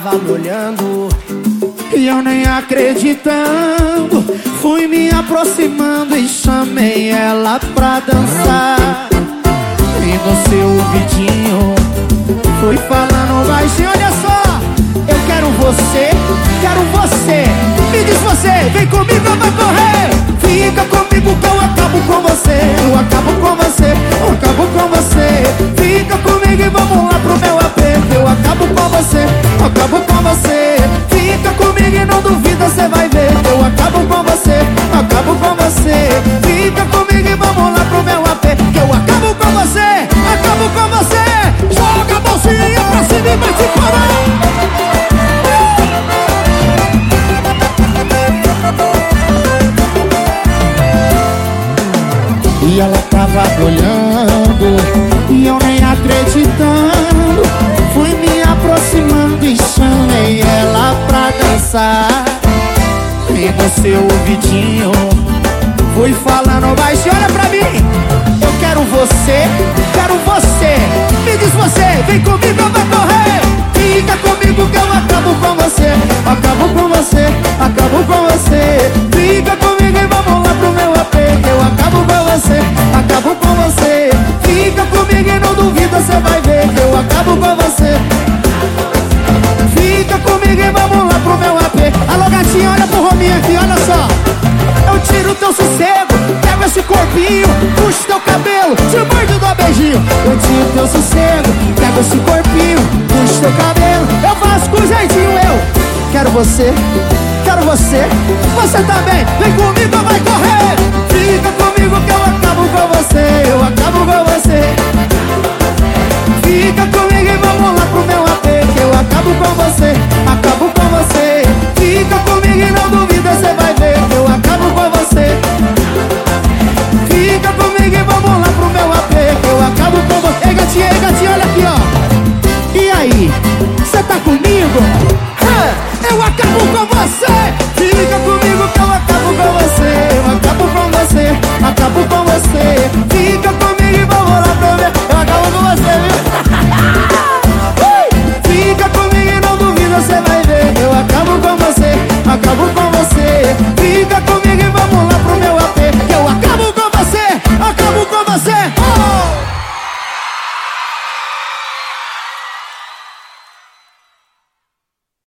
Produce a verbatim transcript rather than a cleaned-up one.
tava me olhando e eu nem acreditando, fui me aproximando e chamei ela pra dançar. E no seu ouvidinho fui falando baixinho: olha só, eu quero você, quero você. Me diz você, vem comigo, vai correr. Fica comigo que eu acabo com você, eu acabo com você, eu acabo com você. Fica comigo e vamos lá pro meu aperto. Eu acabo com você, eu acabo com você. Fica comigo e não duvida, cê vai ver. Eu acabo com você, eu acabo com você. Fica comigo e vamos lá pro meu aperto. Que eu acabo com você, acabo com você. Joga a mãozinha pra cima e vai se parar. E ela tava olhando e eu nem acreditando, fui me aproximando e chamei ela pra dançar. E no seu ouvidinho fui falando baixinho: olha pra mim, eu quero você, quero você. Me diz você, vem comigo, vai correr. Fica comigo que eu acabo com você, acabo com você, acabo com você. Fica comigo e vamos lá pro meu aperto. Eu acabo com você, acabo com você. Fica comigo e não duvida, cê vai ver que eu acabo com você. Fica comigo e vamos lá pro meu aperto. Alô gatinha, olha pro Rominho aqui, olha só. Eu tiro teu sossego, pego esse corpinho, puxo teu cabelo, te mordo e dou beijinho. Eu tiro teu sossego, pego esse corpinho, puxo teu cabelo, eu faço com jeitinho. Eu quero você, quero você, você também. Vem comigo, vai correr. Fica comigo que eu acabo com você, eu acabo com você. Fica comigo e vamos lá pro meu aperto. Eu acabo com você, acabo com você. Fica comigo e não duvida, cê vai ver que eu acabo com você. Fica comigo e vamos lá pro meu aperto. Eu acabo com você. Ei gatinha, ei gatinha, olha aqui ó. E aí, cê tá comigo? Eu acabo com você.